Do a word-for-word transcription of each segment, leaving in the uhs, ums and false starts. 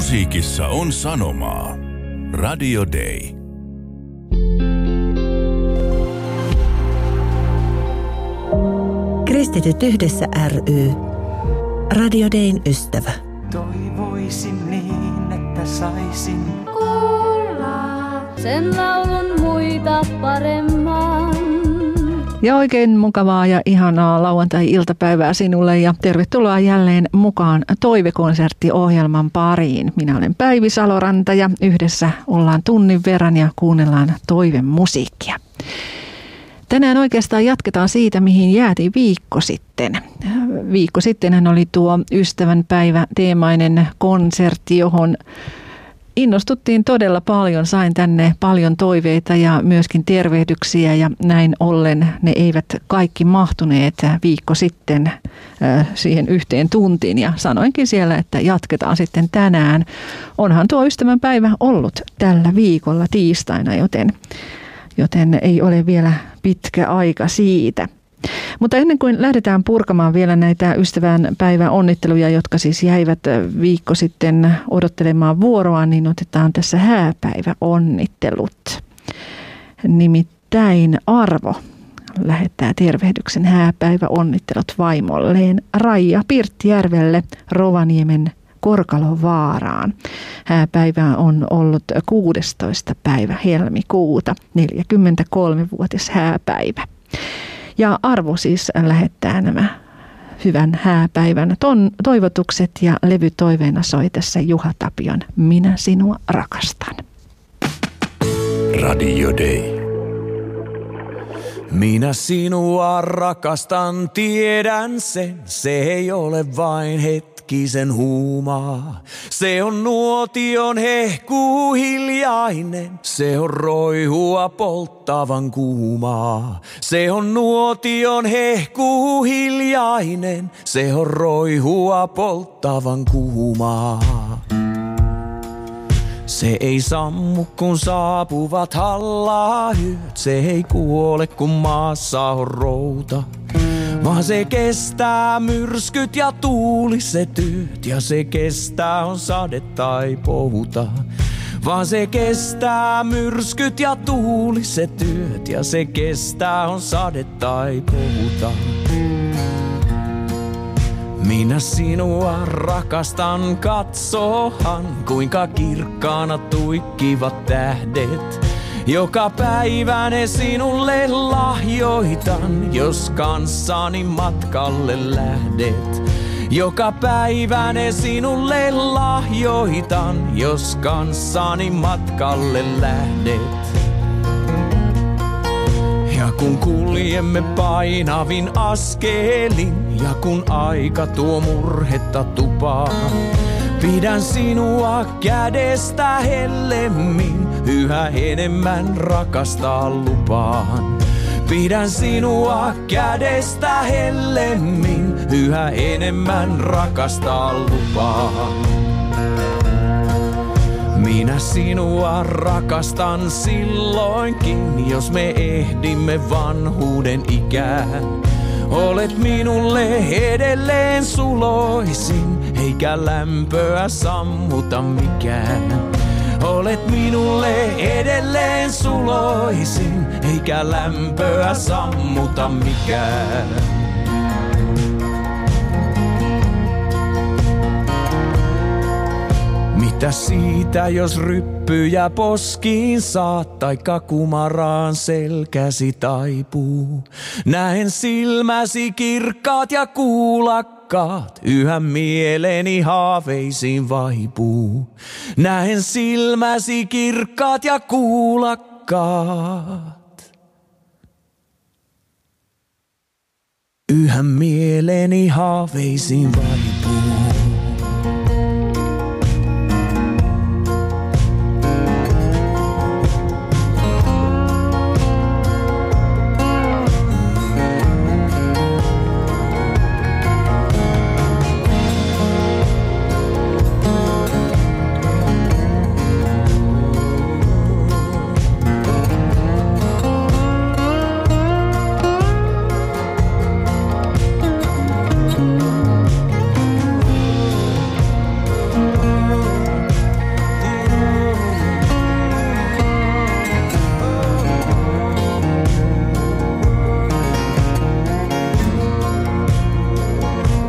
Musiikissa on sanomaa. Radio Day. Kristityt yhdessä ry. Radio Dayn ystävä. Toivoisin niin, että saisin kuulla sen laulun muita paremman. Ja oikein mukavaa ja ihanaa lauantai-iltapäivää sinulle ja tervetuloa jälleen mukaan Toivekonsertti-ohjelman pariin. Minä olen Päivi Saloranta ja yhdessä ollaan tunnin verran ja kuunnellaan toivemusiikkia. Tänään oikeastaan jatketaan siitä, mihin jäätiin viikko sitten. Viikko sittenhän oli tuo ystävänpäivä teemainen konsertti, johon innostuttiin todella paljon. Sain tänne paljon toiveita ja myöskin tervehdyksiä ja näin ollen ne eivät kaikki mahtuneet viikko sitten siihen yhteen tuntiin. Ja sanoinkin siellä, että jatketaan sitten tänään. Onhan tuo ystävänpäivä ollut tällä viikolla tiistaina, joten... joten ei ole vielä pitkä aika siitä. Mutta ennen kuin lähdetään purkamaan vielä näitä ystävänpäivän onnitteluja, jotka siis jäivät viikko sitten odottelemaan vuoroa, niin otetaan tässä hääpäiväonnittelut. Nimittäin Arvo lähettää tervehdyksen hääpäiväonnittelut vaimolleen Raija Pirttijärvelle Rovaniemen Korkalovaaraan. Hääpäivä on ollut kuudestoista päivä helmikuuta, neljäkymmentäkolmevuotias hääpäivä. Ja Arvo siis lähettää nämä hyvän hääpäivän ton, toivotukset ja levytoiveena soi tässä Juha Tapion Minä sinua rakastan. Radio Day. Minä sinua rakastan, tiedän sen, se ei ole vain hetkisen huumaa. Se on nuotion hehkuu hiljainen, se on roihua polttavan kuumaa. Se on nuotion hehkuu hiljainen, se on roihua polttavan kuumaa. Se ei sammu kun saapuvat hallahyyt, se ei kuole kun maassa on routa. Vaan se kestää myrskyt ja tuuliset yöt, ja se kestää on sade tai pouta. Vaan se kestää myrskyt ja tuuliset yöt, ja se kestää on sade tai pouta. Minä sinua rakastan, katsohan kuinka kirkkaana tuikkivat tähdet. Joka päivä ne sinulle lahjoitan, jos kanssani matkalle lähdet. Joka päivä ne sinulle lahjoitan, jos kanssani matkalle lähdet. Ja kun kuljemme painavin askelin, ja kun aika tuo murhetta tupaa, pidän sinua kädestä hellemmin, yhä enemmän rakastaa lupaan. Pidän sinua kädestä hellemmin, yhä enemmän rakastaa lupaan. Minä sinua rakastan silloinkin, jos me ehdimme vanhuuden ikään. Olet minulle edelleen suloisin, eikä lämpöä sammuta mikään. Olet minulle edelleen suloisin, eikä lämpöä sammuta mikään. Mitä siitä, jos ryppyjä poskiin saat, taikka kumaraan selkäsi taipuu? Näen silmäsi kirkkaat ja kuulakkaat, yhä mieleni haaveisiin vaipuu. Näen silmäsi kirkkaat ja kuulakkaat, yhä mieleni haaveisiin vaipuu.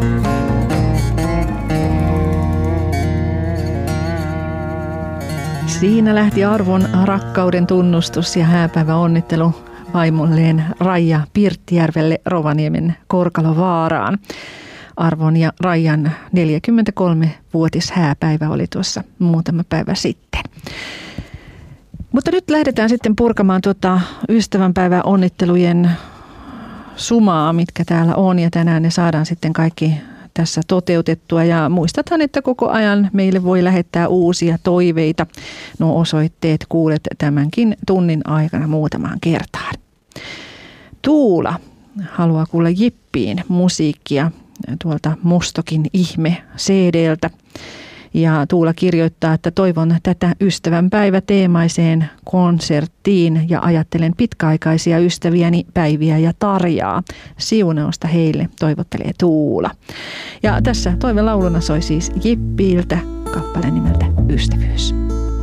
Siinä lähti Arvon rakkauden tunnustus ja hääpäivä onnittelu vaimolleen Raija Pirttijärvelle Rovaniemen Korkalovaaraan. Arvon ja Raijan neljäkymmentäkolmevuotis hääpäivä oli tuossa muutama päivä sitten. Mutta nyt lähdetään sitten purkamaan tuota ystävänpäivän onnittelujen sumaa, mitkä täällä on, ja tänään ne saadaan sitten kaikki tässä toteutettua. Ja muistathan, että koko ajan meille voi lähettää uusia toiveita. Nuo osoitteet kuulet tämänkin tunnin aikana muutamaan kertaan. Tuula haluaa kuulla Jippiin musiikkia tuolta Mustokin ihme C D:ltä. Ja Tuula kirjoittaa, että toivon tätä ystävänpäivä teemaiseen konserttiin ja ajattelen pitkäaikaisia ystäviäni Päiviä ja Tarjaa. Siunausta heille, toivottelee Tuula. Ja tässä toivelauluna soi siis Jippiiltä kappale nimeltä Ystävyys.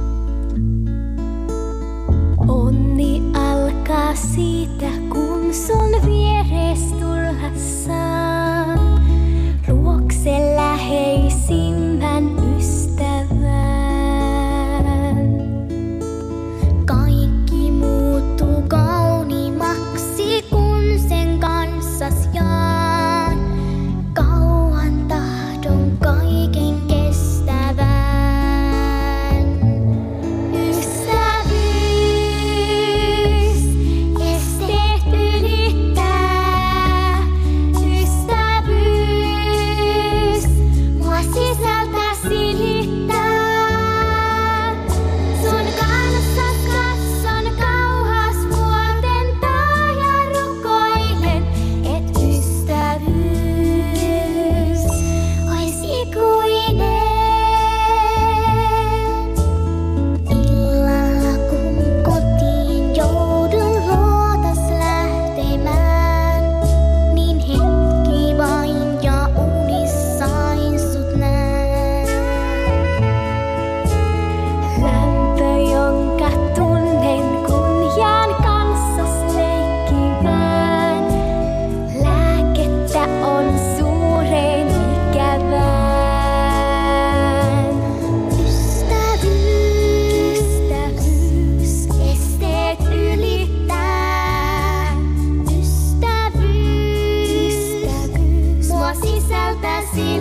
Onni alkaa siitä, kun sun vieres tulla saa. Luokse läheisimmän ystävän. Kaikki muuttuu kauniimmaksi, kun sen kanssas jaan. Kauan tahdon kaiken kestävän. Ystävyys, esteet ylittää. Ystävyys, mua sisältä silittää. Sun kanssas katson kauhas vuoten taa ja rukoilen, et ystävyys ois ikuinen. Illalla kun kotiin joudun luotas lähtemään, niin hetki vain ja unissain sut näen. Lämpö, jonka tunnen, kun jään kanssas leikkimään. Lääkettä on suureen ikävään. Ystävyys, ystävyys, esteet ylittää. Ystävyys, ystävyys, mua sisältä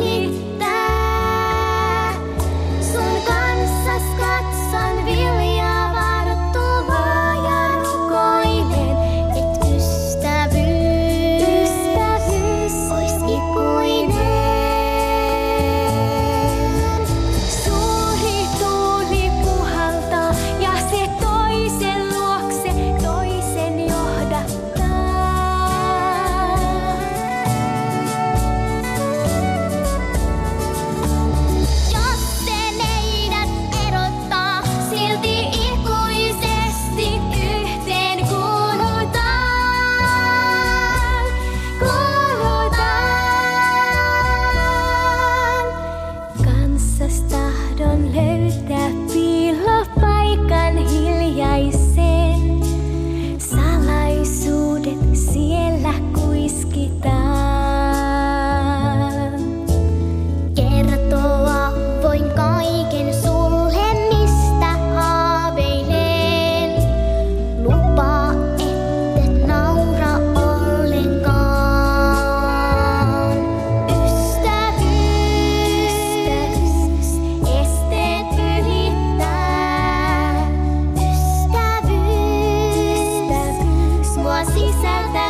silittää. Sun kanssas katson viljaa varttuvaa ja rukoilen, et ystävyys, ystävyys ois ikuinen. Suuri tuuli puhaltaa ja se toisen luokse toisen johdattaa. Jos se meidät erottaa, silti ikuisesti yhteen kuulutaan. Kuulutaan. Kanssas tahdon löytää piilopaikan hiljaisen. Salaisuudet siellä kuiskitaan. Kertoa voin kaiken sulle, mistä haaveilen. Lupaa, ettet naura ollenkaan. Ystävyys, esteet ylittää. Ystävyys, mua sisältä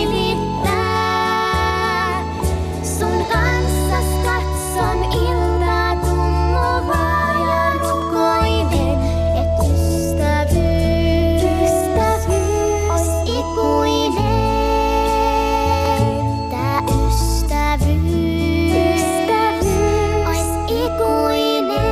silittää. Sun kanssas katson iltaa tummuvaa ja rukoilen, et ystävyys, ystävyys ois ikuinen. Tää ystävyys, ystävyys ois ikuinen.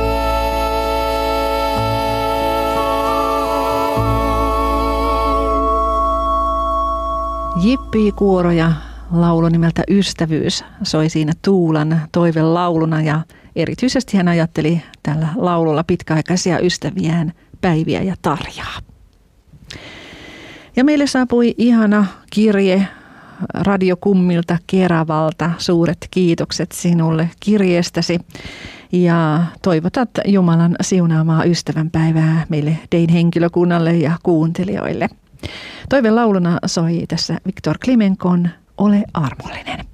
Jippi-kuoro ja laulu nimeltä Ystävyys soi siinä Tuulan toivelauluna, ja erityisesti hän ajatteli tällä laululla pitkäaikaisia ystäviään Päiviä ja Tarjaa. Ja meille saapui ihana kirje Radiokummilta Keravalta. Suuret kiitokset sinulle kirjeestäsi ja toivotat Jumalan siunaamaa ystävänpäivää meille Dein henkilökunnalle ja kuuntelijoille. Toivelauluna soi tässä Viktor Klimenkon Ole armollinen.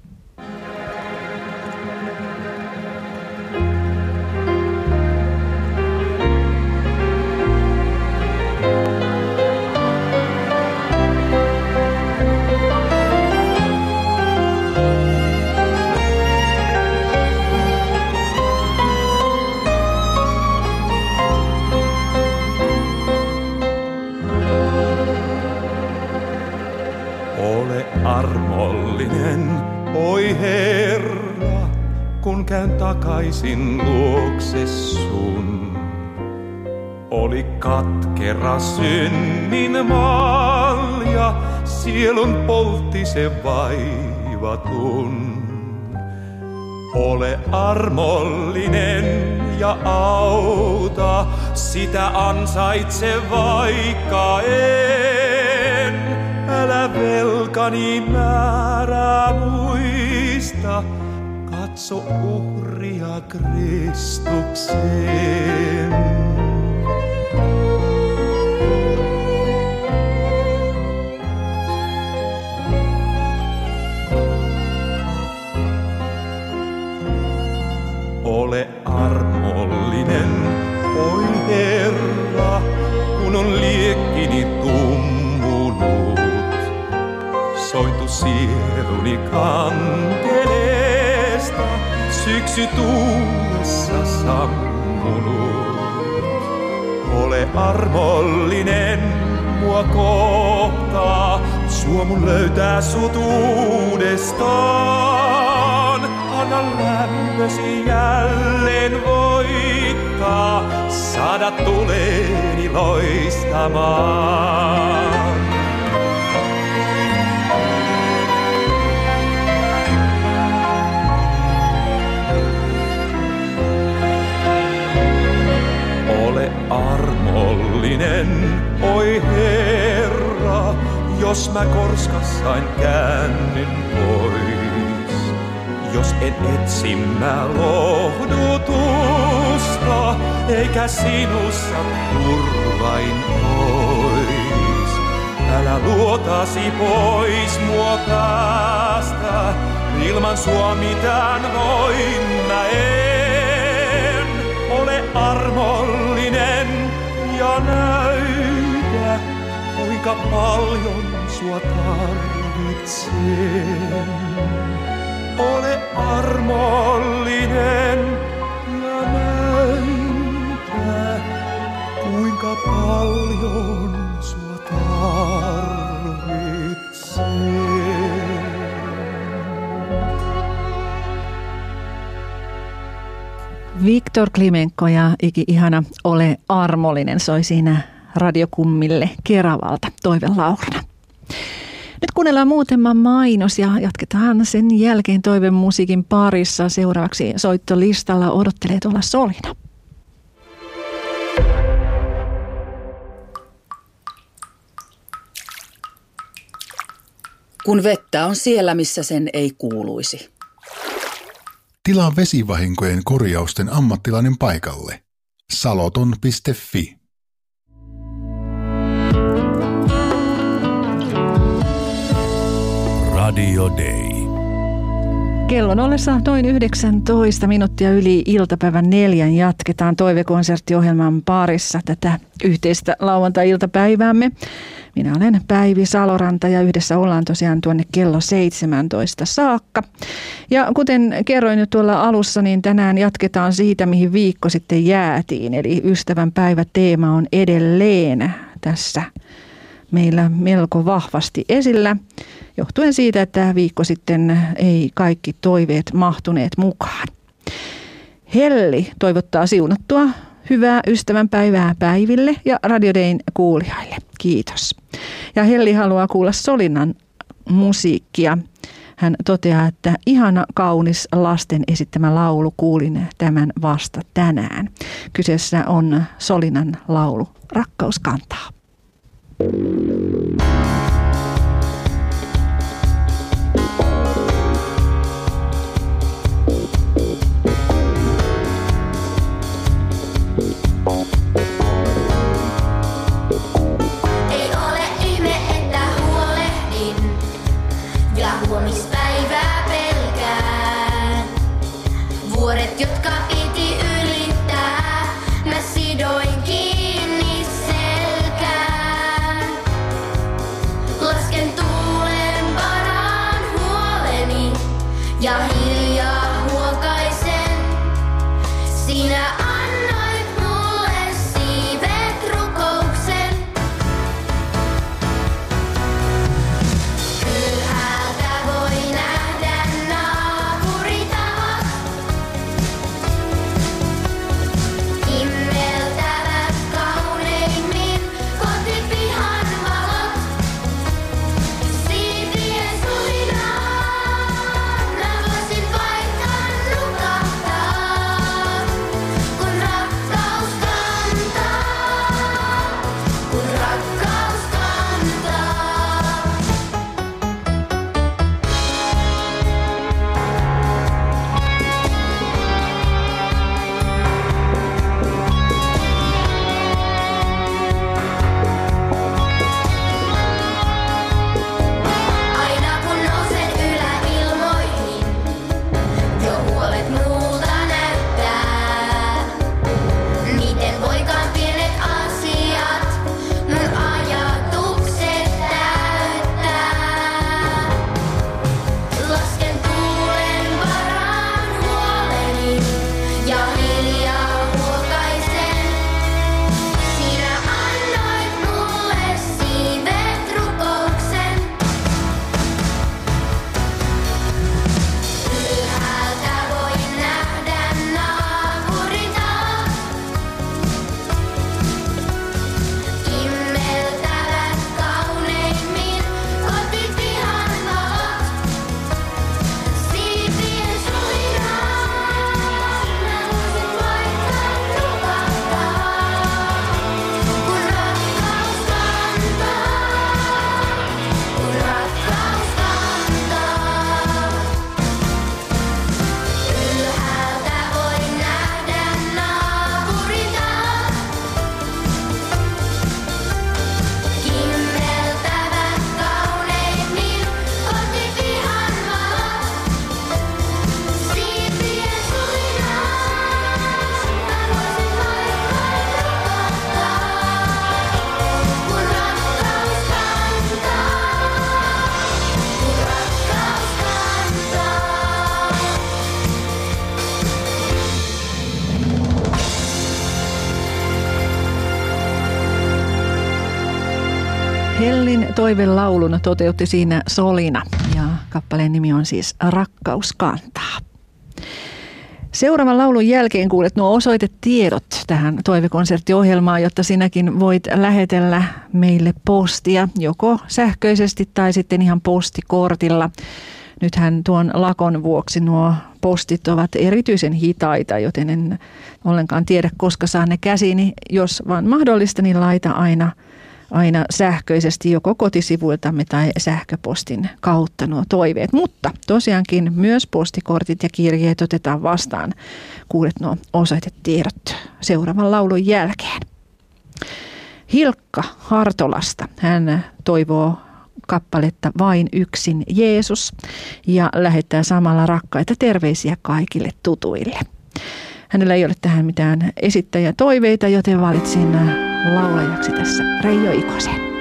Armollinen, oi Herra, kun käyn takaisin luokse sun. Oli katkera synnin malja, sielun poltti se vaivatun. Ole armollinen ja auta, sitä ansaitse vaikka en. Älä velkani määrää muista, katso uhria Kristukseen. Ole armollinen, oi Herra, kun on liekkini tummunut. Soitu sieluni kanteleesta, syksy tullessa sammunut. Ole armollinen mua kohtaa, suo mun löytää sut uudestaan. Anna lämpösi jälleen voittaa, saada tuleni loistamaan. Ole armollinen, oi Herra, jos mä korskassain käännyn pois. Jos en etsi mä lohdutusta, eikä sinussa turvain ois. Älä luotasi pois mua päästä, ilman sua mitään voin mä en. Ole armollinen ja näytä, kuinka paljon sua tarvitsen. Ole armollinen ja näytä, kuinka paljon sua tarvitsen. Viktor Klimenko ja Iki ihana Ole armollinen soi siinä Radiokummille Keravalta toivelauluna. Nyt kuunnellaan muutama mainos ja jatketaan sen jälkeen toivemusiikin parissa. Seuraavaksi soittolistalla odottelee tuolla Solina. Kun vettä on siellä, missä sen ei kuuluisi. Tilaa vesivahinkojen korjausten ammattilainen paikalle. saloton piste fi. Radio Day. Kello ollessa noin yhdeksäntoista minuuttia yli iltapäivän neljän jatketaan toivekonserttiohjelman parissa tätä yhteistä lauantai-iltapäiväämme. Minä olen Päivi Saloranta ja yhdessä ollaan tosiaan tuonne kello seitsemäntoista saakka. Ja kuten kerroin nyt tuolla alussa, niin tänään jatketaan siitä, mihin viikko sitten jäätiin. Eli ystävänpäivä teema on edelleen tässä meillä melko vahvasti esillä, johtuen siitä, että viikko sitten ei kaikki toiveet mahtuneet mukaan. Helli toivottaa siunattua hyvää ystävänpäivää Päiville ja Radio Dayn kuulijoille. Kiitos. Ja Helli haluaa kuulla Solinan musiikkia. Hän toteaa, että ihana kaunis lasten esittämä laulu, kuulin tämän vasta tänään. Kyseessä on Solinan laulu Rakkaus. Rakkaus kantaa. Vuoret, jotka piti ylittää, mä sidoin kiinni selkään. Lasken tuulen varaan huoleni ja hiljaa huokaisen. Sinä annoit mulle siivet rukouksen. Ylhäältä voi nähdä naapuritavat. Immeltävät kauneimmin kotipihan valot. Siipien sulinaan mä voisin vaikka nukahtaa. Kun rakkaus kantaa, kun rakkaus kantaa. Aina kun nousen yläilmoihin, jo huolet multa näyttää. Miten voikaan pienet asiat mun ajatukset täyttää? Lasken tuulen varaan huoleni ja hiljaa huokaisen. Sinä annoit mulle siivet rukouksen. Ylhäältä voin nähdä naapuritavat. Immeltävät kauneimmin kotipihan valot. Siipien sulinaan mä voisin vaikka nukahtaa. Kun rakkaus kantaa, kun rakkaus kantaa. Ylhäältä voi nähdä naapuritavat. Kimmeltävät kauneimmin kotipihan valot. Siipien sulinaan mä voisin vaikka nukahtaa. Kun rakkaus kantaa, kun rakkaus kantaa. Hellin toivelaulun toteutti siinä Solina ja kappaleen nimi on siis Rakkaus kantaa. Seuraavan laulun jälkeen kuulet nuo osoitetiedot tähän toivekonserttiohjelmaan, jotta sinäkin voit lähetellä meille postia joko sähköisesti tai sitten ihan postikortilla. Nythän tuon lakon vuoksi nuo postit ovat erityisen hitaita, joten en ollenkaan tiedä, koska saan ne käsiini. Jos vaan mahdollista, niin laita aina, aina sähköisesti joko kotisivuiltamme tai sähköpostin kautta nuo toiveet. Mutta tosiaankin myös postikortit ja kirjeet otetaan vastaan. Kuulet nuo osoitetiedot seuraavan laulun jälkeen. Hilkka Hartolasta. Hän toivoo kappaletta Vain yksin Jeesus ja lähettää samalla rakkaita terveisiä kaikille tutuille. Hänellä ei ole tähän mitään esittäjätoiveita, joten valitsin laulajaksi tässä Reijo Ikosen.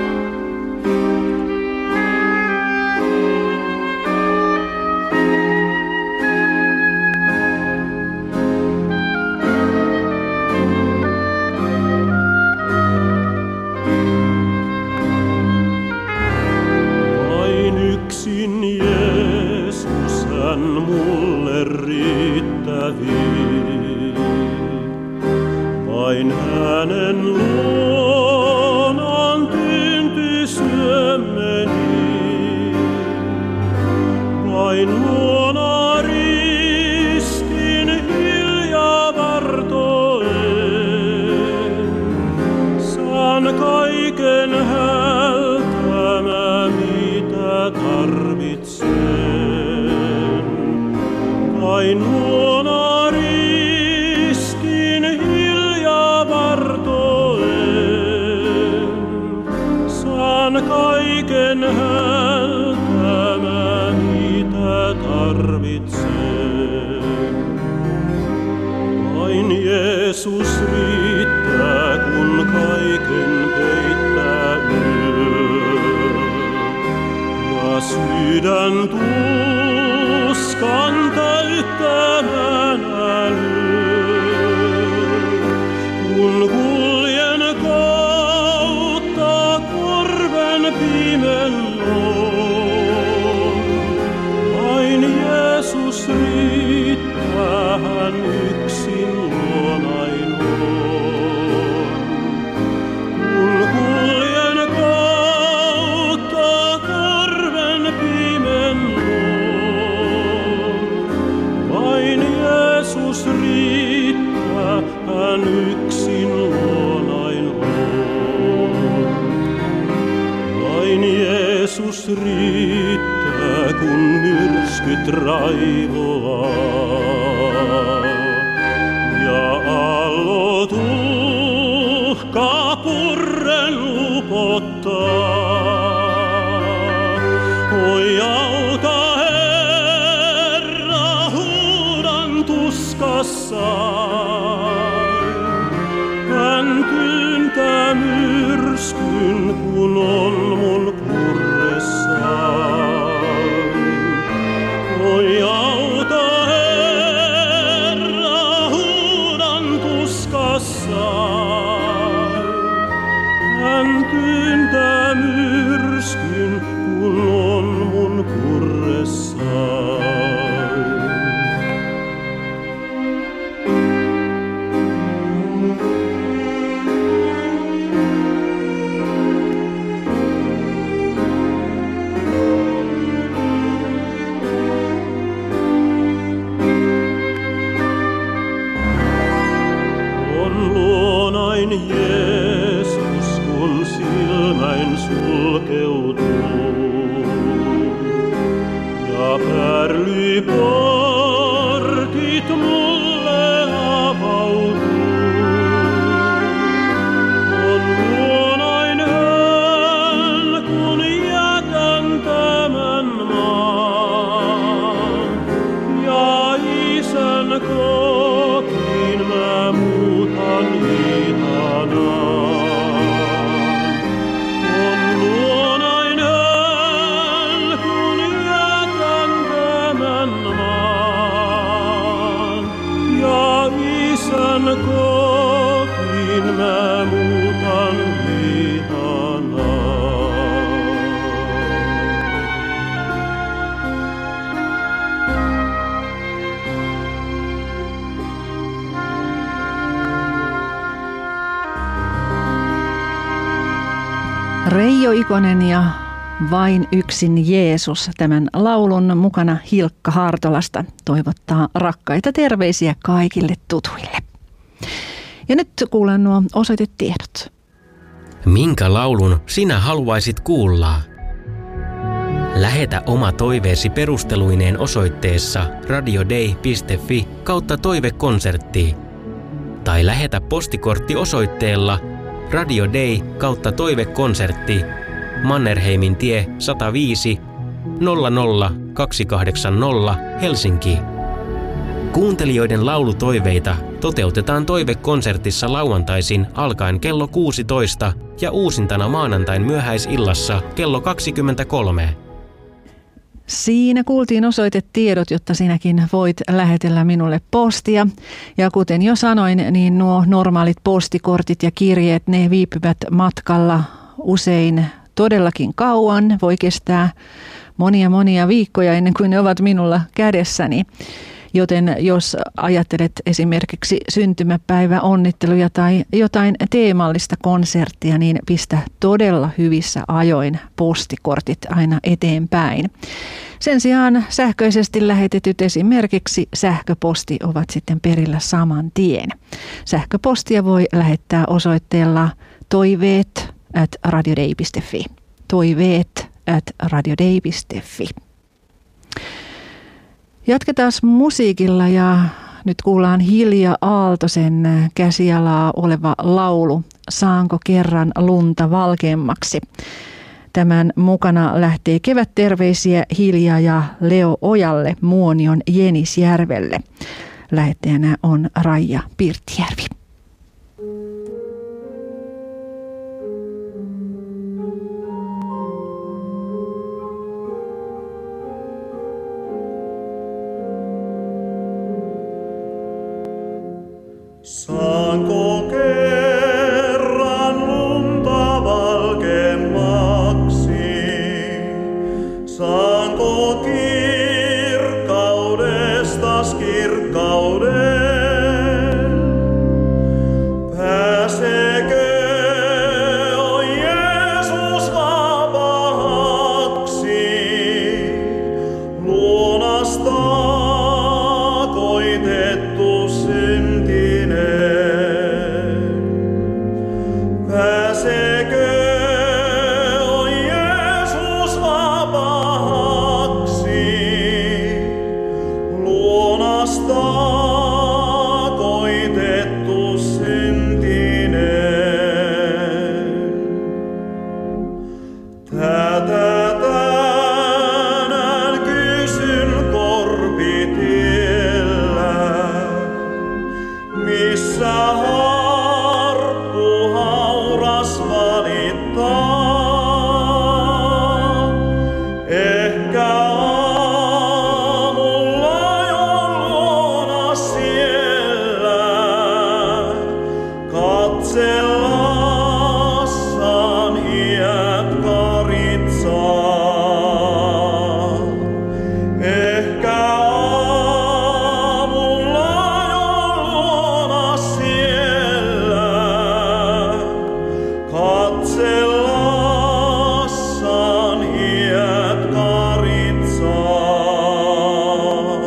Vain yksin Jeesus hän mulle riittävi. Vain hänen luonaan tyynty syömeni. Vain luona ristin hiljaa vartoen. Saan kaiken hältä mä mitä tarvitsen. Vain luona ristin hiljaa vartoen. Saan kaiken hältä mä mitä tarvitsen. Jeesus riittää, kun kaiken peittää yö. Ja sydän tuskan täyttämään älyö. Kun kuljen kautta korven pimennoon, vain Jeesus riittää, hän yksin luonain on. Kun kuljen kautta korven pimennoon, vain Jeesus riittää, hän yksin luonain on. Vain Jeesus riittää, kun myrskyt raivoaa ja aallot uhkaa purren upottaa. Oi auta Herra, huudan tuskassaan. Hän työntää myrskyn, kun on mun purressaan. Oi auta Herra, huudan tuskassaan. Hän työntää myrskyn, kun on mun purressaan. Jeesus, kun silmäin sulkeutuu ja pärlyportit mulle avautuu. On luonain hän, kun jätän tämän maan ja Isän kotiin mä muutan ihanaan. On luonain hän, kun jätän tämän maan ja Isän kotiin mä muutan ihanaan. Reijo Ikonen ja Vain yksin Jeesus, tämän laulun mukana Hilkka Hartolasta toivottaa rakkaita terveisiä kaikille tutuille. Ja nyt kuulen nuo osoitetiedot. Minkä laulun sinä haluaisit kuulla? Lähetä oma toiveesi perusteluineen osoitteessa radiodei piste fi kautta toivekonsertti. Tai lähetä postikortti osoitteella Radio Day kautta toivekonsertti, Mannerheimin tie sata viisi nolla nolla kaksi kahdeksan nolla Helsinki. Kuuntelijoiden laulutoiveita toteutetaan toivekonsertissa lauantaisin alkaen kello kuusitoista ja uusintana maanantain myöhäisillassa kello kaksikymmentäkolme. Siinä kuultiin osoitetiedot, jotta sinäkin voit lähetellä minulle postia. Ja kuten jo sanoin, niin nuo normaalit postikortit ja kirjeet, ne viipyvät matkalla usein todellakin kauan. Voi kestää monia monia viikkoja ennen kuin ne ovat minulla kädessäni. Joten jos ajattelet esimerkiksi syntymäpäiväonnitteluja tai jotain teemallista konserttia, niin pistä todella hyvissä ajoin postikortit aina eteenpäin. Sen sijaan sähköisesti lähetetyt esimerkiksi sähköposti ovat sitten perillä saman tien. Sähköpostia voi lähettää osoitteella toiveet at radiodei piste fi. Toiveet at radiodei piste fi. Jatketaan musiikilla ja nyt kuullaan Hilja Aaltosen käsialaa oleva laulu Saanko kerran lunta valkeammaksi. Tämän mukana lähtee kevätterveisiä Hilja ja Leo Ojalle Muonion Jenisjärvelle. Lähettäjänä on Raija Pirttijärvi. Saanko kerran lunta valkeammaksi? Saanko kirkkaudestas kirkkauden? Pääsekö, o Jeesus, vapaaksi? Luonasta koitettu syntinen. Pääsekö, o Jeesus, vapaaksi? Luonasta koitettu syntinen. Tätä tänään kysyn korpitiellä, missä harppu hauras valittaa. Ehkä aamulla jo luona siellä katsellassaan iät karitsaa. Ehkä aamulla jo luona siellä katsellassaan iät karitsaa.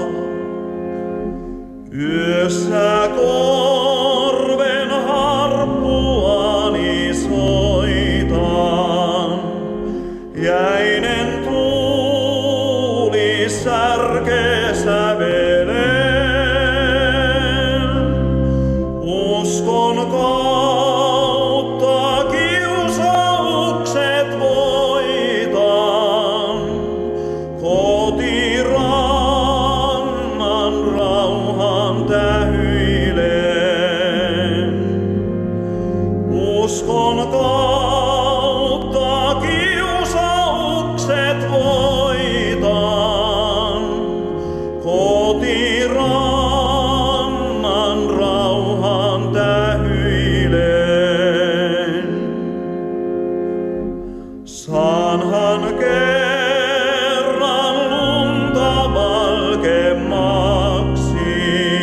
Yössä korven harppuani soitan, jäinen tuuli särkee sävelen. Uskon kautta kiusaukset voitan, kotirannan rauhan tähyilen. Uskon kautta kiusaukset voitan, kotirannan rauhan tähyilen. Saanhan kerran lunta valkeammaksi,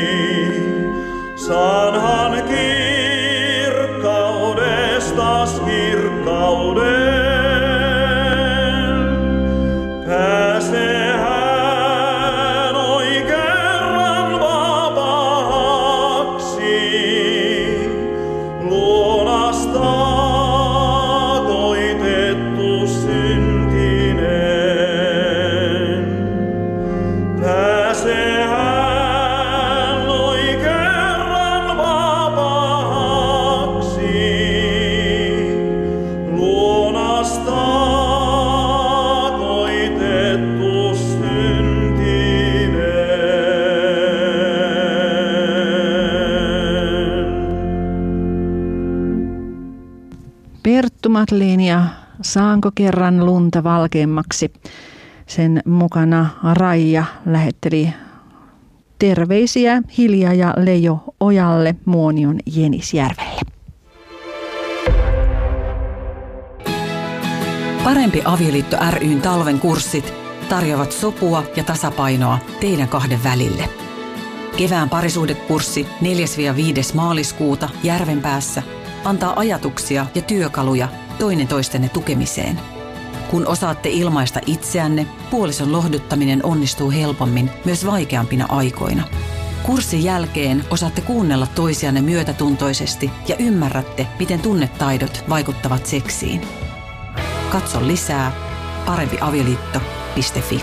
saanhan kirkkaudestas kirkkauden. Pääsehän oi kerran vapaaksi, luonasta koitettu syntinen. Pääsehän oi kerran vapaaksi, luonasta koitettu syntinen. Perttu Matlin ja Saanko kerran lunta valkeammaksi. Sen mukana Raija lähetteli terveisiä Hilja ja Lejo Ojalle Muonion Jenisjärvelle. Parempi avioliitto ry:n talven kurssit tarjoavat sopua ja tasapainoa teidän kahden välille. Kevään parisuhdekurssi neljäs viides maaliskuuta Järvenpäässä antaa ajatuksia ja työkaluja toinen toistenne tukemiseen. Kun osaatte ilmaista itseänne, puolison lohduttaminen onnistuu helpommin myös vaikeampina aikoina. Kurssin jälkeen osaatte kuunnella toisianne myötätuntoisesti ja ymmärrätte, miten tunnetaidot vaikuttavat seksiin. Katso lisää parempiavioliitto piste fi.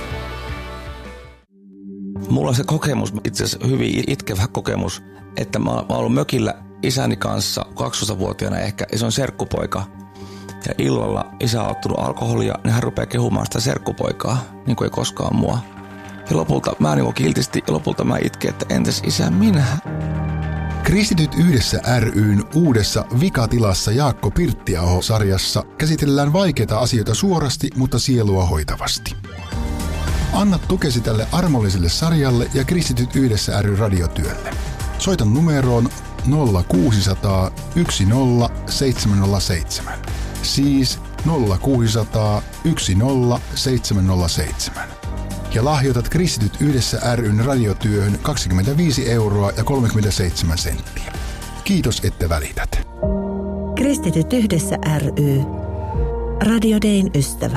Mulla on se kokemus, itse asiassa hyvin itkevä kokemus, että mä oon ollut mökillä isäni kanssa kaksitoistavuotiaana ehkä, ja se on serkkupoika. Ja illalla isä on ottanut alkoholia, niin hän rupeaa kehumaan sitä serkkupoikaa, niin kuin ei koskaan mua. Ja lopulta mä niin kiltisti, ja lopulta mä itken, että entäs isä minä? Kristityt yhdessä ry:n uudessa Vikatilassa Jaakko Pirttiaho-sarjassa käsitellään vaikeita asioita suorasti, mutta sielua hoitavasti. Anna tukesi tälle armolliselle sarjalle ja Kristityt yhdessä ry radiotyölle. Soita numeroon nolla kuusi nolla nolla yksi nolla seitsemän nolla seitsemän. Siis nolla kuusi nolla nolla yksi nolla seitsemän nolla seitsemän. Ja lahjoitat Kristityt yhdessä ry:n radiotyöhön kaksikymmentäviisi euroa ja kolmekymmentäseitsemän senttiä. Kiitos, että välität. Kristityt yhdessä ry. Radio Dayn ystävä.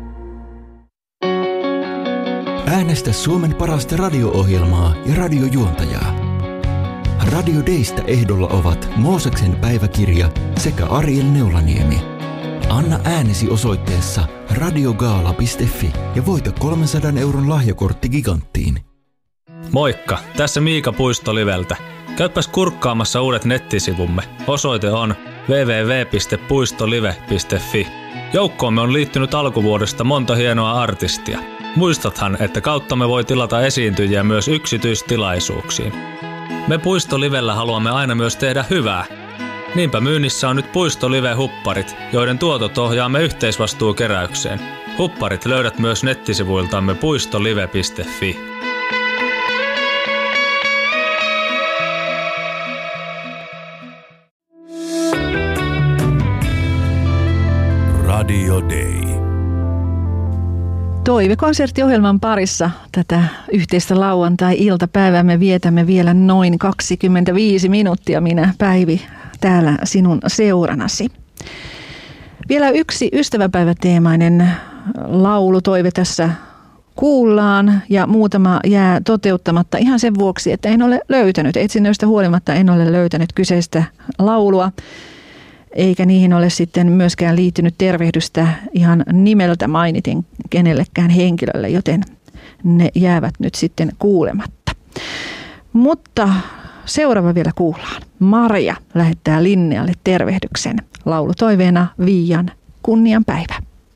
Äänestä Suomen parasta radio-ohjelmaa ja radiojuontajaa. Radio Daystä ehdolla ovat Mooseksen päiväkirja sekä Ariel Neulaniemi. Anna äänesi osoitteessa radiogaala piste fi ja voita kolmensadan euron lahjakortti Giganttiin. Moikka, tässä Miika Puisto Liveltä. Käypäs kurkkaamassa uudet nettisivumme. Osoite on double-u double-u double-u piste puistolive piste fi. Joukkoomme on liittynyt alkuvuodesta monta hienoa artistia. Muistathan, että kauttamme voi tilata esiintyjiä myös yksityistilaisuuksiin. Me Puisto Livellä haluamme aina myös tehdä hyvää. Niinpä myynnissä on nyt Puisto Live-hupparit, joiden tuotot ohjaamme yhteisvastuukeräykseen. Hupparit löydät myös nettisivuiltamme puistolive piste fi. Radio Day. Toivekonserttiohjelman parissa tätä yhteistä lauantai-iltapäivää me vietämme vielä noin kaksikymmentäviisi minuuttia, minä Päivi täällä sinun seuranasi. Vielä yksi ystäväpäiväteemainen laulutoive tässä kuullaan ja muutama jää toteuttamatta ihan sen vuoksi, että en ole löytänyt. Etsinnöistä huolimatta en ole löytänyt kyseistä laulua. Eikä niihin ole sitten myöskään liittynyt tervehdystä ihan nimeltä mainitin kenellekään henkilölle, joten ne jäävät nyt sitten kuulematta. Mutta seuraava vielä kuullaan. Maria lähettää Linnealle tervehdyksen. Laulutoiveena Viian kunnianpäivä.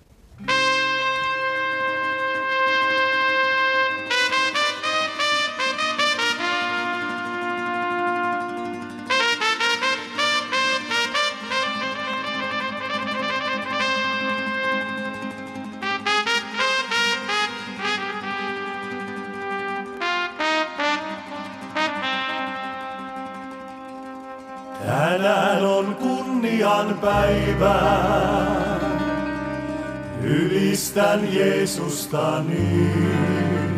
Tänään on kunnian päivä, ylistän Jeesusta niin.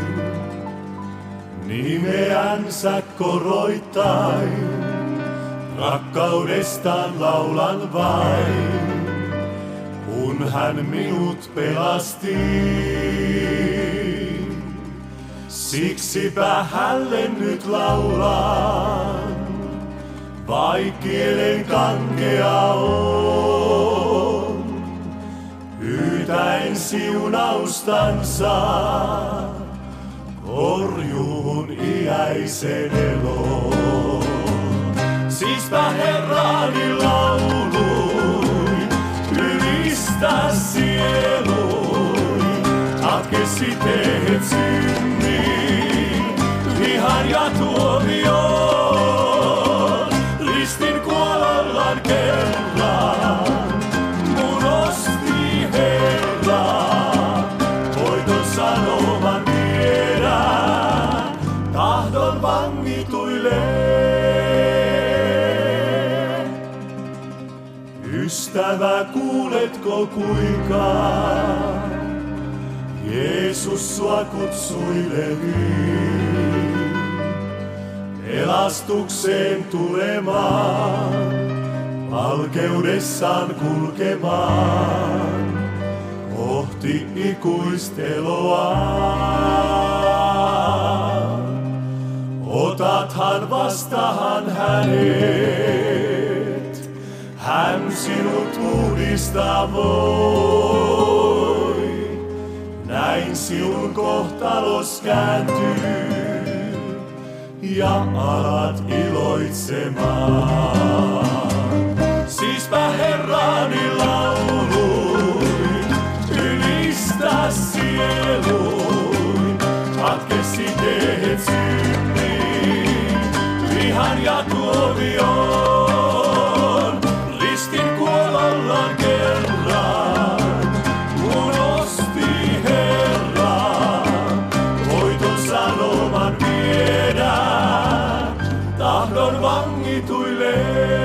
Nimeänsä koroittain, rakkaudestaan laulan vain, kun hän minut pelasti. Siksipä hänelle nyt laulan, vai kielen kankea on, pyytäen siunaustansa, korjuun iäisen eloon. Siispä Herrani lauluin, ylistä sieluin, katkesi teet synnin, vihan ja tuomioon. Ristin kuolollaan kerran, mun osti Herra, voiton sanoman viedä, tahdon vangituille. Ystävä, kuuletko kuinka Jeesus sua kutsui leviin? Pelastukseen tulemaan, valkeudessaan kulkemaan, kohti ikuisteloa. Otathan vastahan hänet, hän sinut puhdistaa voi. Näin sinun kohtalos kääntyy ja alat iloitsemaan. Siispä Herrani lauluin, ylistä sieluin, katkesi teet synnin, vihan ja tuomion. Ristin kuolollaan kerran, mun osti Herra, voiton sanoman viedä, tahdon vangituille.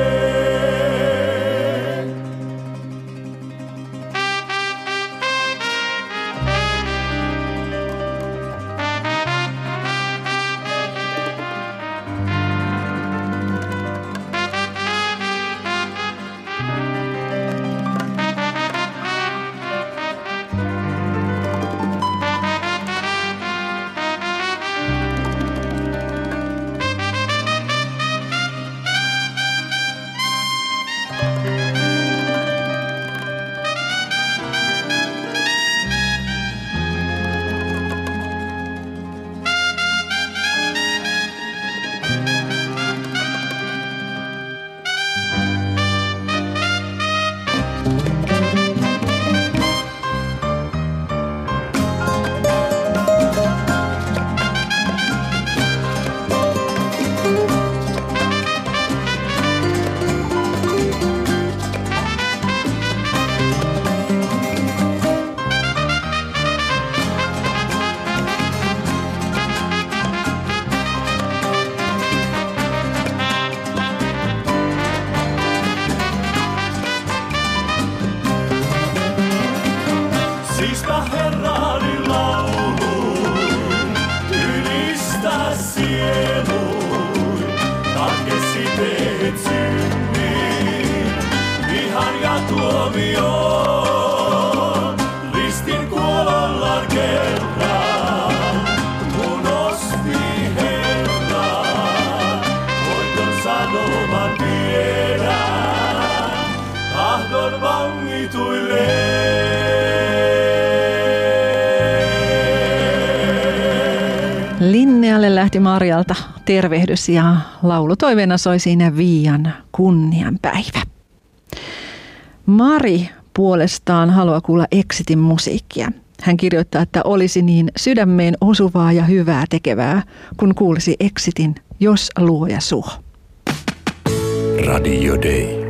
Siispä Herrani lauluin, ylistä sieluin, katkesi teet synnin, vihan ja tuomion. Ristin kuolollaan kerran, mun osti Herra, voiton sanoman viedä, tahdon vangituille. Linnealle lähti Marjalta tervehdys ja laulutoiveena soi siinä Viian kunnianpäivä. Mari puolestaan haluaa kuulla Exitin musiikkia. Hän kirjoittaa, että olisi niin sydämeen osuvaa ja hyvää tekevää, kun kuulisi Exitin Jos luoja suo. Radio Day.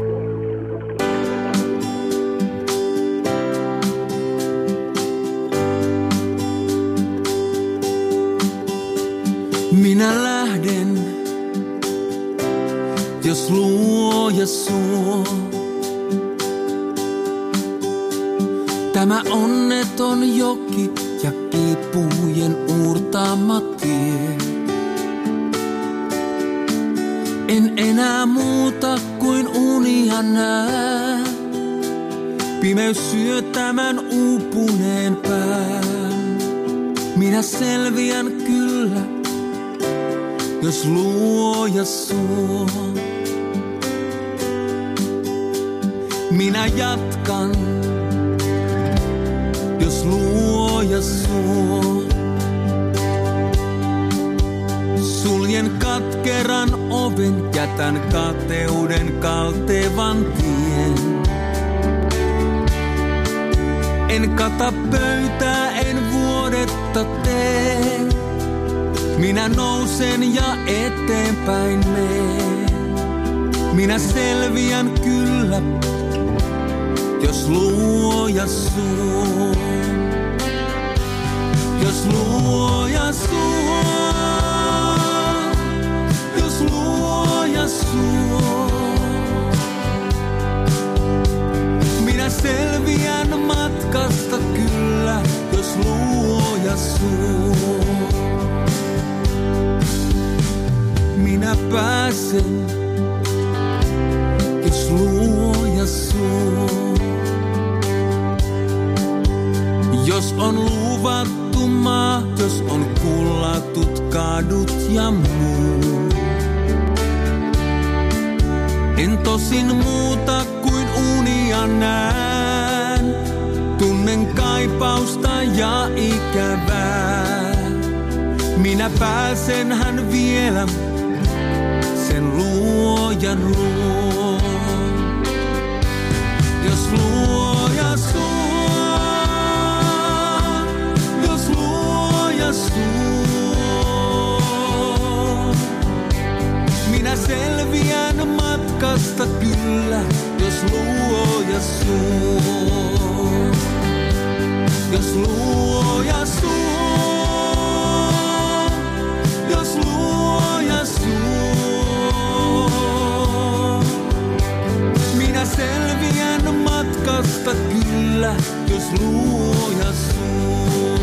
Minä lähden, jos luoja suo. Tämä onneton joki ja kipujen uurtama tie. En enää muuta kuin unia näe. Pimeys syö tämän uupuneen pään. Minä selviän kyllä, jos luoja suo. Minä jatkan, jos luoja suo. Suljen katkeran oven, jätän kateuden kaltevan tien. En kata pöytää, en vuodetta tee. Minä nousen ja eteenpäin meen. Minä selviän kyllä, jos luoja suo. Jos luoja suo. Jos luoja suo. Minä selviän matkasta kyllä, jos luoja suo. Minä pääsen, jos luoja suo. Jos on luvattu maa, jos on kullatut kadut ja muu. En tosin muuta kuin unia näen. Tunnen kaipausta ja ikävää. Minä pääsen hän vielä sen luojan luo. Jos luoja suo, jos luoja suo. Minä Minä selviän matkasta kyllä, jos luoja suo. Jos luoja suo. Jos luoja suo. Minä selviän matkasta kyllä, jos luoja suo.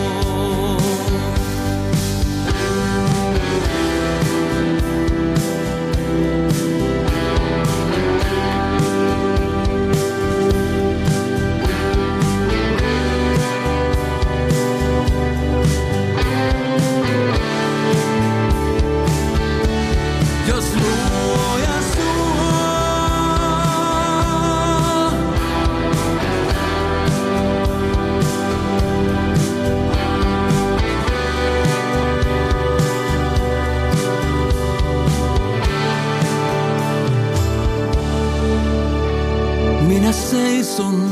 Minä seison,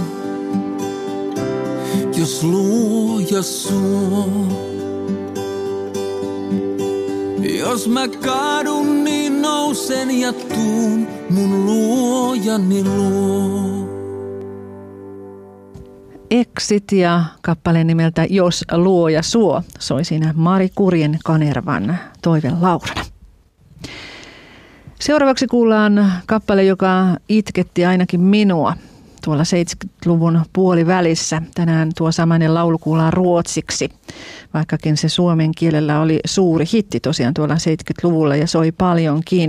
jos luoja suo. Jos mä kaadun, niin nousen ja tuun mun luojani luo. Exit ja kappaleen nimeltä Jos luoja suo soi siinä Mari Kurjen Kanervan toivelauluna. Seuraavaksi kuullaan kappale, joka itketti ainakin minua tuolla seitsemänkymmentäluvun puolivälissä. Tänään tuo samainen laulu kuullaan ruotsiksi, vaikkakin se suomen kielellä oli suuri hitti tosiaan tuolla seitsemänkymmentäluvulla ja soi paljonkin.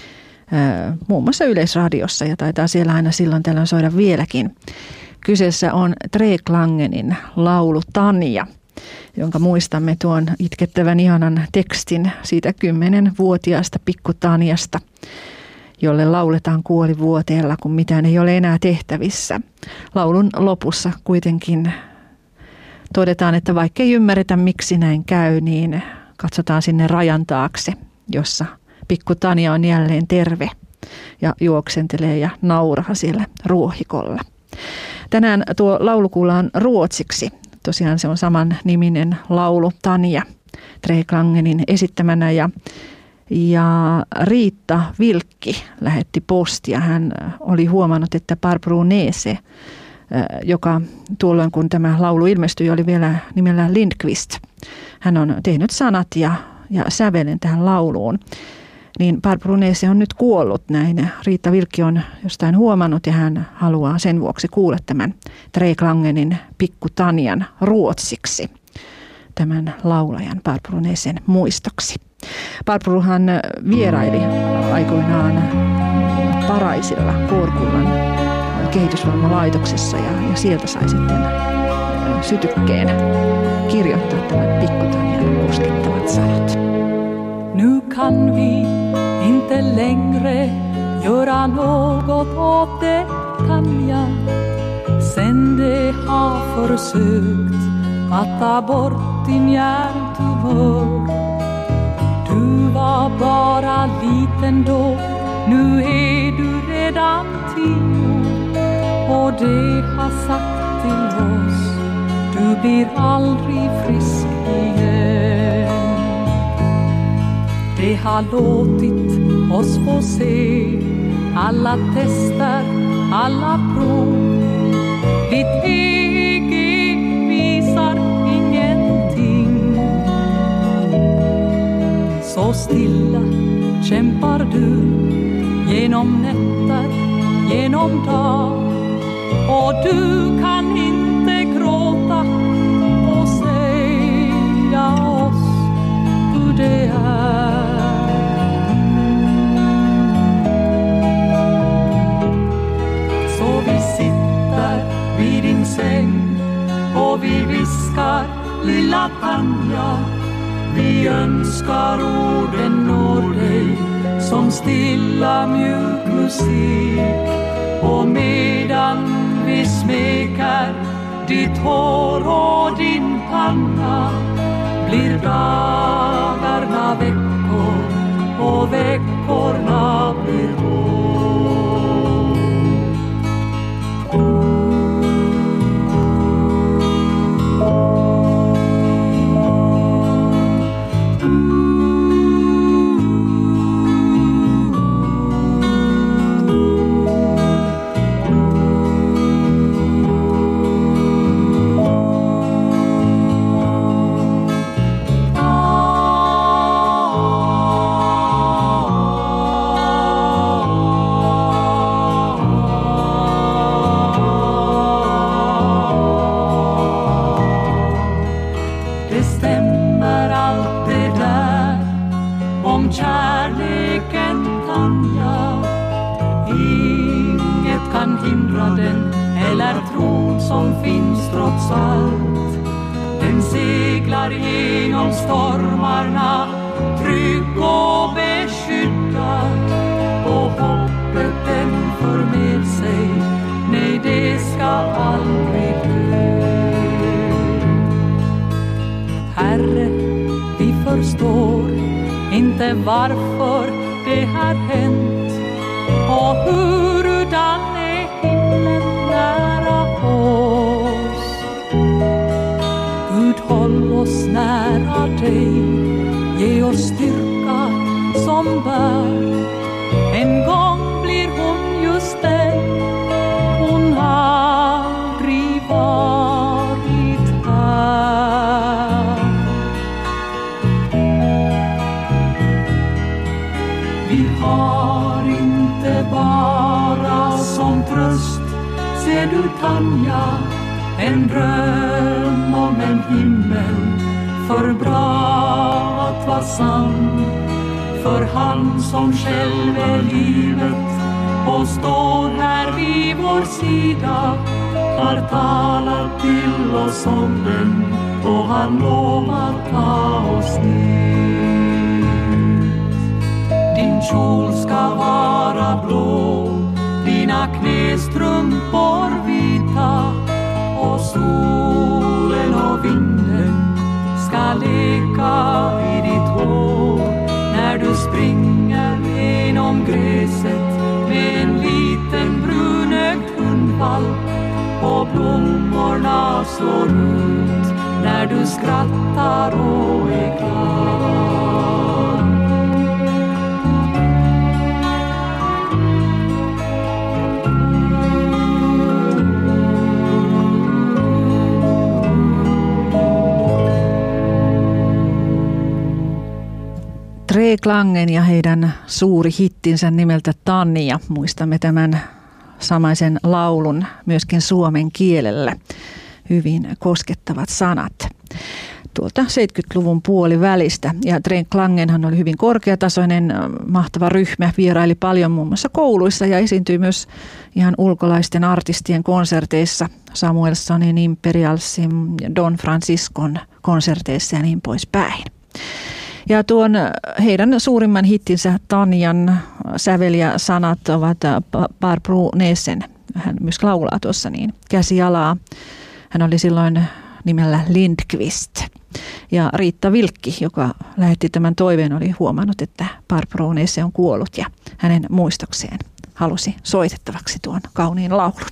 Muun muassa Yleisradiossa ja taitaa siellä aina silloin tällöin soida vieläkin. Kyseessä on Tre Klangenin laulu Tanja, jonka muistamme tuon itkettävän ihanan tekstin siitä kymmenenvuotiaasta pikku Tanjasta, jolle lauletaan kuolivuoteella, kun mitään ei ole enää tehtävissä. Laulun lopussa kuitenkin todetaan, että vaikka ei ymmärretä miksi näin käy, niin katsotaan sinne rajan taakse, jossa pikku Tanja on jälleen terve ja juoksentelee ja nauraa siellä ruohikolla. Tänään tuo laulu kuullaan ruotsiksi. Tosiaan se on saman niminen laulu Tanja Tre Klangenin esittämänä ja, ja Riitta Vilkki lähetti postia. Hän oli huomannut, että Barbro Neese, joka tuolloin kun tämä laulu ilmestyi oli vielä nimellä Lindqvist. Hän on tehnyt sanat ja, ja sävelen tähän lauluun. Niin Barbro Neese on nyt kuollut näin. Riitta Vilkki on jostain huomannut ja hän haluaa sen vuoksi kuulla tämän Tre Klangenin pikku Tanjan ruotsiksi. Tämän laulajan Barbro Neesen muistoksi. Barbrohan vieraili aikoinaan Paraisilla Kårkullan kehitysvammalaitoksessa ja, ja sieltä sai sitten sytykkeen kirjoittaa tämän pikku Tanjan koskettavat sanat. Nu kan vi inte längre göra något åt det, Tanja. Sen de har försökt att ta bort din hjärntumör. Du var bara liten då, nu är du redan tio. Och de har sagt till oss, du blir aldrig frisk igen. De har låtit oss få se alla tester, alla prov. Ditt E G visar ingenting. Så stilla kämpar du genom nätter, genom dag. Och du kan inte gråta och säga oss hur det är. Vid din säng och vi viskar lilla Tanja. Vi önskar orden når dig som stilla mjuk musik. Och medan vi smekar ditt hår och din panna blir dagarna veckor och veckorna blir år. salt. Den seglar genom stormarna, trygg och beskyddad. Och hoppet den för med sig, nej det ska aldrig dö. Herre, vi förstår inte varför det har hänt och hurudan är himlen nära oss. Gud, håll oss nära dig, ge oss styrka som bär. En gång blir hon just den hon aldrig varit här. Vi har inte bara som tröst, ser du Tanja, en dröm om en himmel för bra att vara sann. För han som själv är livet och står här vid vår sida har talat till oss om den och han lovar ta oss ner. Din kjol ska vara blå, dina knästrumpor vita och solen och vinden ska leka i ditt hår. När du springer genom gräset med en liten brunögd hundvalp och blommorna slår ut när du skrattar och är glad. Treklangen ja heidän suuri hittinsä nimeltä Tanja. Muistamme tämän samaisen laulun myöskin suomen kielellä. Hyvin koskettavat sanat. Tuolta seitsemänkymmentäluvun puolivälistä. Ja Treklangenhan oli hyvin korkeatasoinen, mahtava ryhmä. Vieraili paljon muun muassa kouluissa ja esiintyi myös ihan ulkolaisten artistien konserteissa. Samuelsonin, Imperialsin ja Don Franciscon konserteissa ja niin poispäin. Ja tuon heidän suurimman hittinsä Tanjan sävelijäsanat ovat Barbro Näsen. Hän myös laulaa tuossa niin käsialaa. Hän oli silloin nimellä Lindqvist. Ja Riitta Vilkki, joka lähetti tämän toiveen, oli huomannut, että Barbro Näsen on kuollut ja hänen muistokseen halusi soitettavaksi tuon kauniin laulun.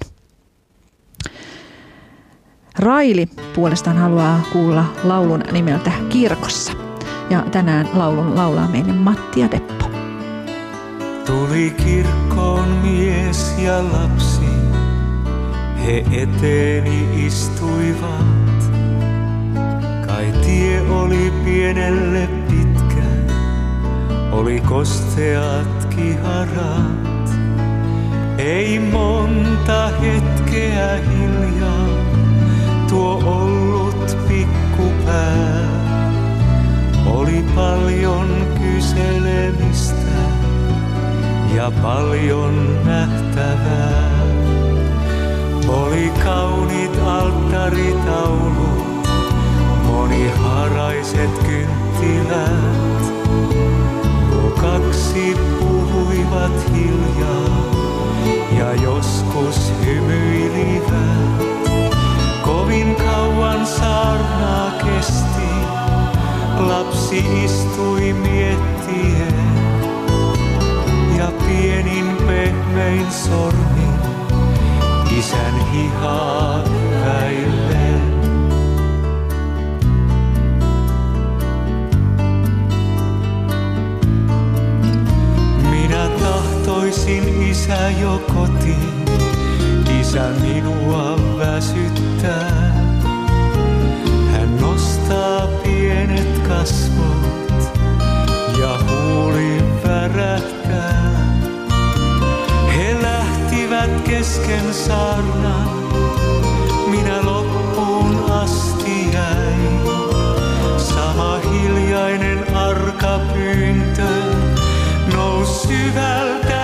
Raili puolestaan haluaa kuulla laulun nimeltä Kirkossa. Ja tänään laulun laulaa meille Matti ja Teppo. Tuli kirkkoon mies ja lapsi, he eteeni istuivat. Kai tie oli pienelle pitkä, oli kosteat kiharat. Ei monta hetkeä hiljaa, tuo ollut pikkupää. Oli paljon kyselemistä ja paljon nähtävää. Oli kauniit alttaritaulut, monihaaraiset kynttilät. Nuo kaksi puhuivat hiljaa ja joskus hymyilivät. Kovin kauan saarnaa kesti. Lapsi istui miettien ja pienin pehmein sormin isän hihaa häillen. Minä tahtoisin isä jo kotiin, isä minua väsyttää. Hän nostaa pienet kasvot ja huuli värähtää. He lähtivät kesken saarnan, minä loppuun asti jäin. Sama hiljainen arka pyyntö nousi syvältä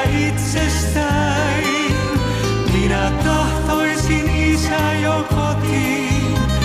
itsestäin. Minä tahtoisin isä jo kotiin,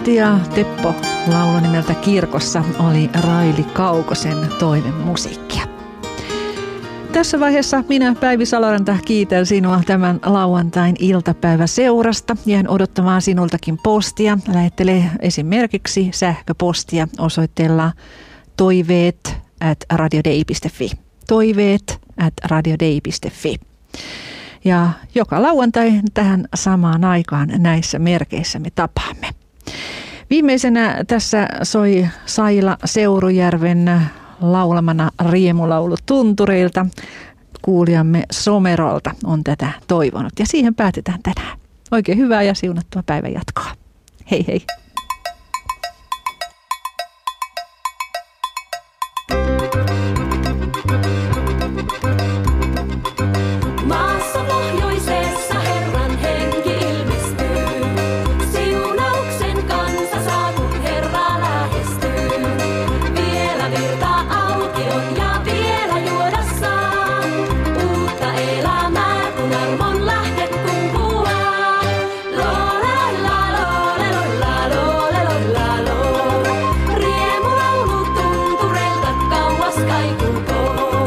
Pirtti ja Teppo laulu nimeltä Kirkossa oli Raili Kaukosen toivemusiikkia. Tässä vaiheessa minä, Päivi Saloranta, kiitän sinua tämän lauantain iltapäiväseurasta. Jään odottamaan sinultakin postia. Lähettele esimerkiksi sähköpostia osoitteella toiveet at radiodei piste fi. Toiveet at radiodei piste fi. Ja joka lauantai tähän samaan aikaan näissä merkeissä me tapaamme. Viimeisenä tässä soi Saila Seurujärven laulamana riemulaulu tuntureilta. Kuulijamme Somerolta on tätä toivonut ja siihen päätetään tänään. Oikein hyvää ja siunattua päivän jatkoa. Hei hei! Maassa pohjoisessa Herran henki ilmestyy. Siunauksen kanssa saa, kun Herra lähestyy. Vielä virtaa auki on ja vielä juoda saa. Uutta elämää, kun armon lähde kumpuaa. Lola, lola, lola, lola, lola. Riemulaulu tuntureilta kauas kaikukoon.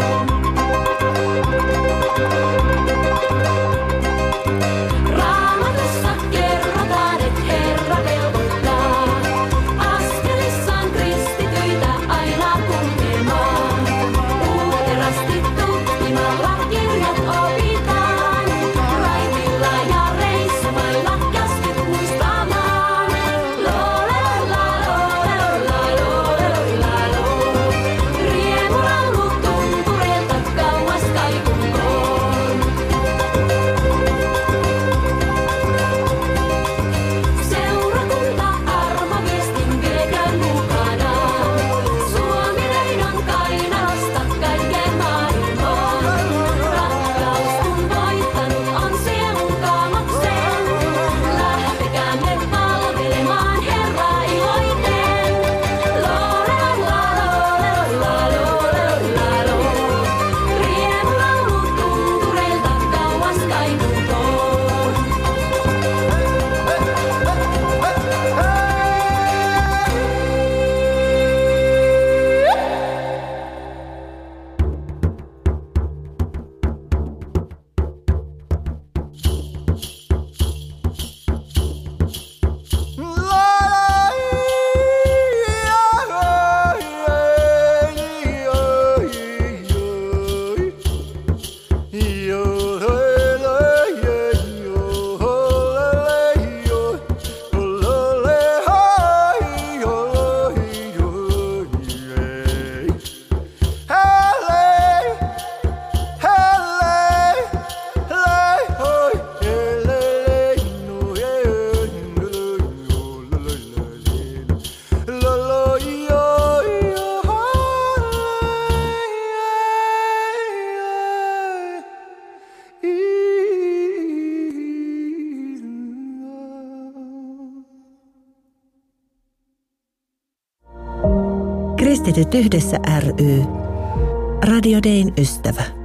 Raamatussa kerrotaan, et Herra velvoittaa askelissaan kristityitä aina kulkemaan. Uutterasti tutkimalla kirjat opitaan, raitilla ja reissumailla käskyt muistamaan. Lola, lola, lola, lola, riemulaulu tuntureilta kauas kaikukoon. Seurakunta armoviestin viekään mukanaan. Suomi reidon Kainalasta kaikkeen maailmaan. Rakkaus kun voittanut on sielun kaamoksen. Lähtekäämme palvelemaan Herraa iloiten. Lola, lola, lola, lola, riemulaulu tuntureilta kauas kaikukoon. Kristityt yhdessä ry. Radio Dayn ystävä.